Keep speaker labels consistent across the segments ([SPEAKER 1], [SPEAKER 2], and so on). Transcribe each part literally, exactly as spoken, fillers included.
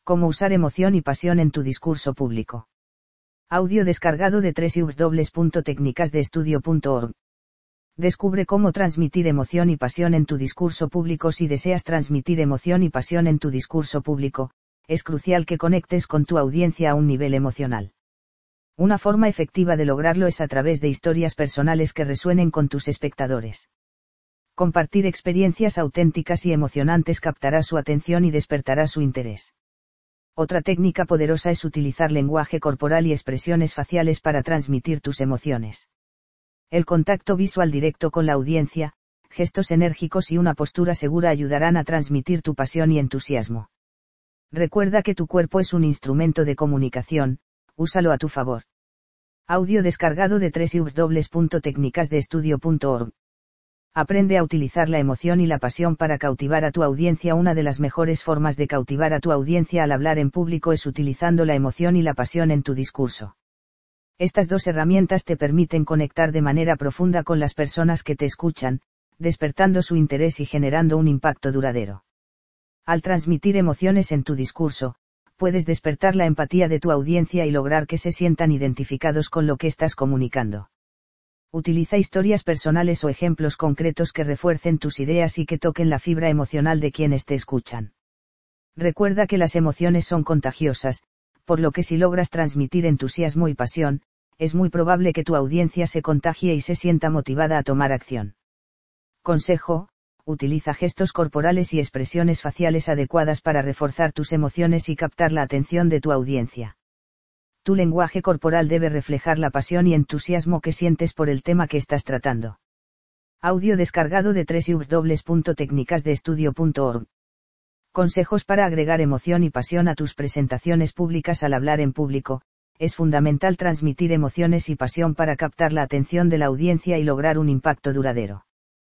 [SPEAKER 1] Cómo usar emoción y pasión en tu discurso público. Audio descargado de doble u doble u doble u punto técnicas de estudio punto org. Descubre cómo transmitir emoción y pasión en tu discurso público. Si deseas transmitir emoción y pasión en tu discurso público, es crucial que conectes con tu audiencia a un nivel emocional. Una forma efectiva de lograrlo es a través de historias personales que resuenen con tus espectadores. Compartir experiencias auténticas y emocionantes captará su atención y despertará su interés. Otra técnica poderosa es utilizar lenguaje corporal y expresiones faciales para transmitir tus emociones. El contacto visual directo con la audiencia, gestos enérgicos y una postura segura ayudarán a transmitir tu pasión y entusiasmo. Recuerda que tu cuerpo es un instrumento de comunicación, úsalo a tu favor. Audio descargado de doble u doble u doble u punto técnicas de estudio punto org. Aprende a utilizar la emoción y la pasión para cautivar a tu audiencia. Una de las mejores formas de cautivar a tu audiencia al hablar en público es utilizando la emoción y la pasión en tu discurso. Estas dos herramientas te permiten conectar de manera profunda con las personas que te escuchan, despertando su interés y generando un impacto duradero. Al transmitir emociones en tu discurso, puedes despertar la empatía de tu audiencia y lograr que se sientan identificados con lo que estás comunicando. Utiliza historias personales o ejemplos concretos que refuercen tus ideas y que toquen la fibra emocional de quienes te escuchan. Recuerda que las emociones son contagiosas, por lo que si logras transmitir entusiasmo y pasión, es muy probable que tu audiencia se contagie y se sienta motivada a tomar acción. Consejo: utiliza gestos corporales y expresiones faciales adecuadas para reforzar tus emociones y captar la atención de tu audiencia. Tu lenguaje corporal debe reflejar la pasión y entusiasmo que sientes por el tema que estás tratando. Audio descargado de doble u doble u doble u punto técnicas de estudio punto org. Consejos para agregar emoción y pasión a tus presentaciones públicas. Al hablar en público, es fundamental transmitir emociones y pasión para captar la atención de la audiencia y lograr un impacto duradero.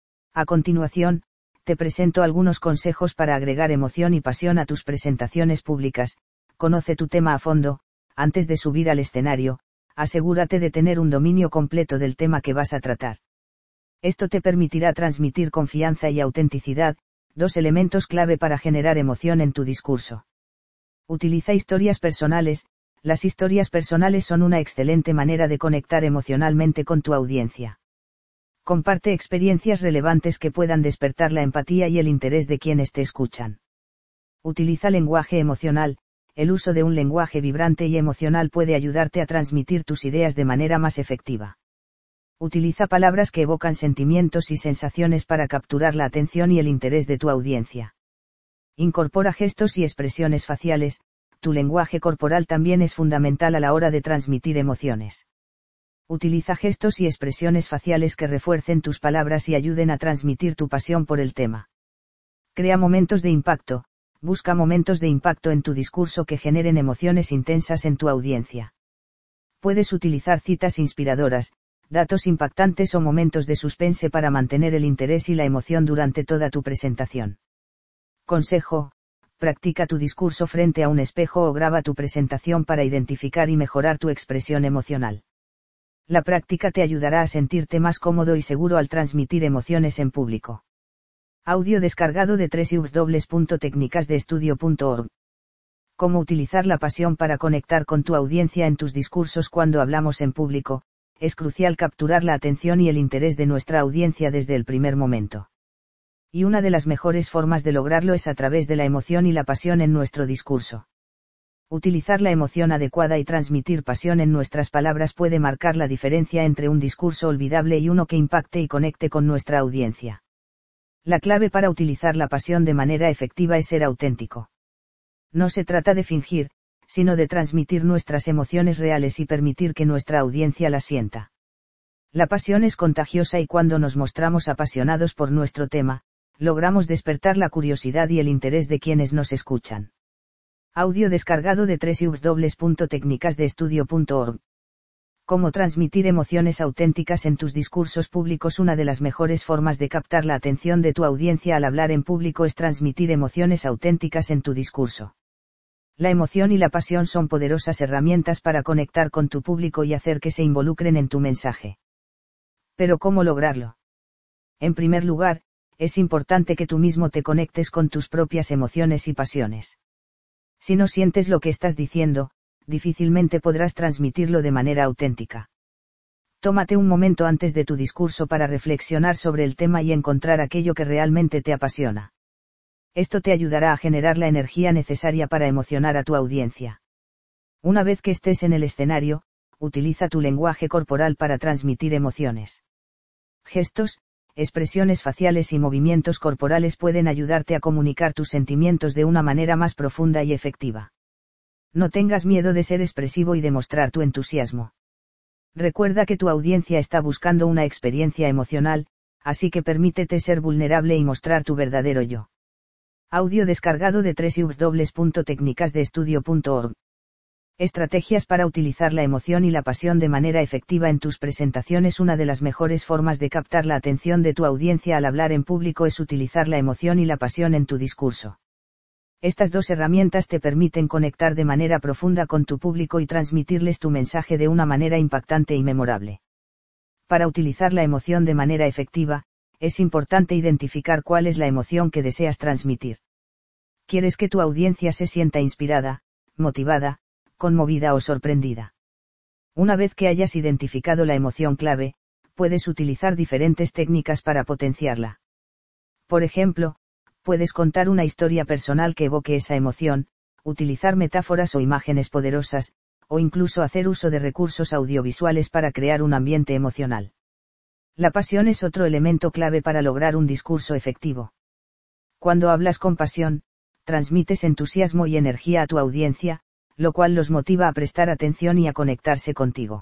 [SPEAKER 1] A continuación, te presento algunos consejos para agregar emoción y pasión a tus presentaciones públicas. Conoce tu tema a fondo. Antes de subir al escenario, asegúrate de tener un dominio completo del tema que vas a tratar. Esto te permitirá transmitir confianza y autenticidad, dos elementos clave para generar emoción en tu discurso. Utiliza historias personales. Las historias personales son una excelente manera de conectar emocionalmente con tu audiencia. Comparte experiencias relevantes que puedan despertar la empatía y el interés de quienes te escuchan. Utiliza lenguaje emocional. El uso de un lenguaje vibrante y emocional puede ayudarte a transmitir tus ideas de manera más efectiva. Utiliza palabras que evocan sentimientos y sensaciones para capturar la atención y el interés de tu audiencia. Incorpora gestos y expresiones faciales. Tu lenguaje corporal también es fundamental a la hora de transmitir emociones. Utiliza gestos y expresiones faciales que refuercen tus palabras y ayuden a transmitir tu pasión por el tema. Crea momentos de impacto. Busca momentos de impacto en tu discurso que generen emociones intensas en tu audiencia. Puedes utilizar citas inspiradoras, datos impactantes o momentos de suspense para mantener el interés y la emoción durante toda tu presentación. Consejo: practica tu discurso frente a un espejo o graba tu presentación para identificar y mejorar tu expresión emocional. La práctica te ayudará a sentirte más cómodo y seguro al transmitir emociones en público. Audio descargado de doble u doble u doble u punto técnicas de estudio punto org. Cómo utilizar la pasión para conectar con tu audiencia en tus discursos. Cuando hablamos en público, es crucial capturar la atención y el interés de nuestra audiencia desde el primer momento. Y una de las mejores formas de lograrlo es a través de la emoción y la pasión en nuestro discurso. Utilizar la emoción adecuada y transmitir pasión en nuestras palabras puede marcar la diferencia entre un discurso olvidable y uno que impacte y conecte con nuestra audiencia. La clave para utilizar la pasión de manera efectiva es ser auténtico. No se trata de fingir, sino de transmitir nuestras emociones reales y permitir que nuestra audiencia las sienta. La pasión es contagiosa y cuando nos mostramos apasionados por nuestro tema, logramos despertar la curiosidad y el interés de quienes nos escuchan. Audio descargado de doble u doble u doble u punto técnicas de estudio punto org. Cómo transmitir emociones auténticas en tus discursos públicos. Una de las mejores formas de captar la atención de tu audiencia al hablar en público es transmitir emociones auténticas en tu discurso. La emoción y la pasión son poderosas herramientas para conectar con tu público y hacer que se involucren en tu mensaje. Pero ¿cómo lograrlo? En primer lugar, es importante que tú mismo te conectes con tus propias emociones y pasiones. Si no sientes lo que estás diciendo, difícilmente podrás transmitirlo de manera auténtica. Tómate un momento antes de tu discurso para reflexionar sobre el tema y encontrar aquello que realmente te apasiona. Esto te ayudará a generar la energía necesaria para emocionar a tu audiencia. Una vez que estés en el escenario, utiliza tu lenguaje corporal para transmitir emociones. Gestos, expresiones faciales y movimientos corporales pueden ayudarte a comunicar tus sentimientos de una manera más profunda y efectiva. No tengas miedo de ser expresivo y demostrar tu entusiasmo. Recuerda que tu audiencia está buscando una experiencia emocional, así que permítete ser vulnerable y mostrar tu verdadero yo. Audio descargado de doble u doble u doble u punto técnicas de estudio punto org. Estrategias para utilizar la emoción y la pasión de manera efectiva en tus presentaciones. Una de las mejores formas de captar la atención de tu audiencia al hablar en público es utilizar la emoción y la pasión en tu discurso. Estas dos herramientas te permiten conectar de manera profunda con tu público y transmitirles tu mensaje de una manera impactante y memorable. Para utilizar la emoción de manera efectiva, es importante identificar cuál es la emoción que deseas transmitir. ¿Quieres que tu audiencia se sienta inspirada, motivada, conmovida o sorprendida? Una vez que hayas identificado la emoción clave, puedes utilizar diferentes técnicas para potenciarla. Por ejemplo, puedes contar una historia personal que evoque esa emoción, utilizar metáforas o imágenes poderosas, o incluso hacer uso de recursos audiovisuales para crear un ambiente emocional. La pasión es otro elemento clave para lograr un discurso efectivo. Cuando hablas con pasión, transmites entusiasmo y energía a tu audiencia, lo cual los motiva a prestar atención y a conectarse contigo.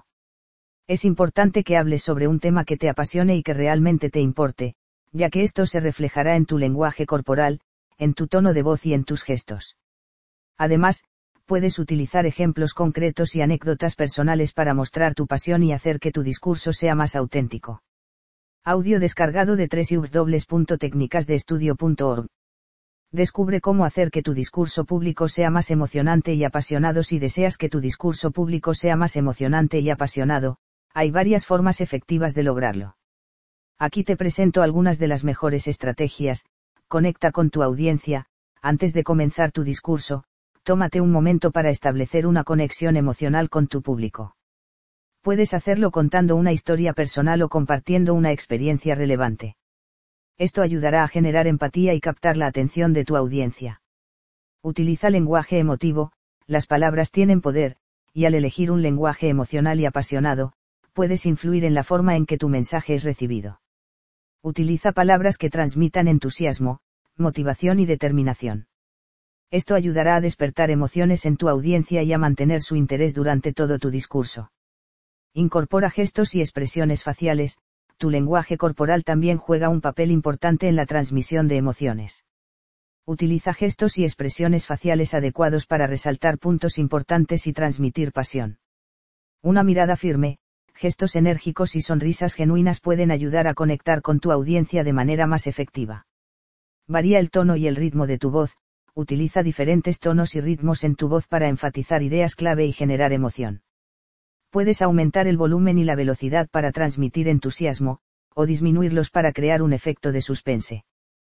[SPEAKER 1] Es importante que hables sobre un tema que te apasione y que realmente te importe, ya que esto se reflejará en tu lenguaje corporal, en tu tono de voz y en tus gestos. Además, puedes utilizar ejemplos concretos y anécdotas personales para mostrar tu pasión y hacer que tu discurso sea más auténtico. Audio descargado de doble u doble u doble u punto técnicas de estudio punto org. Descubre cómo hacer que tu discurso público sea más emocionante y apasionado. Si deseas que tu discurso público sea más emocionante y apasionado, hay varias formas efectivas de lograrlo. Aquí te presento algunas de las mejores estrategias. Conecta con tu audiencia. Antes de comenzar tu discurso, tómate un momento para establecer una conexión emocional con tu público. Puedes hacerlo contando una historia personal o compartiendo una experiencia relevante. Esto ayudará a generar empatía y captar la atención de tu audiencia. Utiliza lenguaje emotivo. Las palabras tienen poder, y al elegir un lenguaje emocional y apasionado, puedes influir en la forma en que tu mensaje es recibido. Utiliza palabras que transmitan entusiasmo, motivación y determinación. Esto ayudará a despertar emociones en tu audiencia y a mantener su interés durante todo tu discurso. Incorpora gestos y expresiones faciales. Tu lenguaje corporal también juega un papel importante en la transmisión de emociones. Utiliza gestos y expresiones faciales adecuados para resaltar puntos importantes y transmitir pasión. Una mirada firme, gestos enérgicos y sonrisas genuinas pueden ayudar a conectar con tu audiencia de manera más efectiva. Varía el tono y el ritmo de tu voz. Utiliza diferentes tonos y ritmos en tu voz para enfatizar ideas clave y generar emoción. Puedes aumentar el volumen y la velocidad para transmitir entusiasmo, o disminuirlos para crear un efecto de suspense.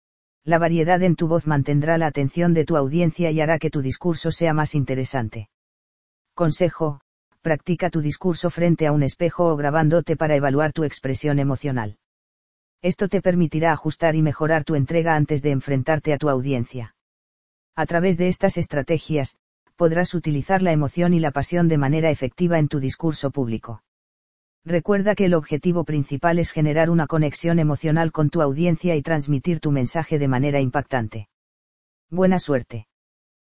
[SPEAKER 1] La variedad en tu voz mantendrá la atención de tu audiencia y hará que tu discurso sea más interesante. Consejo: practica tu discurso frente a un espejo o grabándote para evaluar tu expresión emocional. Esto te permitirá ajustar y mejorar tu entrega antes de enfrentarte a tu audiencia. A través de estas estrategias, podrás utilizar la emoción y la pasión de manera efectiva en tu discurso público. Recuerda que el objetivo principal es generar una conexión emocional con tu audiencia y transmitir tu mensaje de manera impactante. Buena suerte.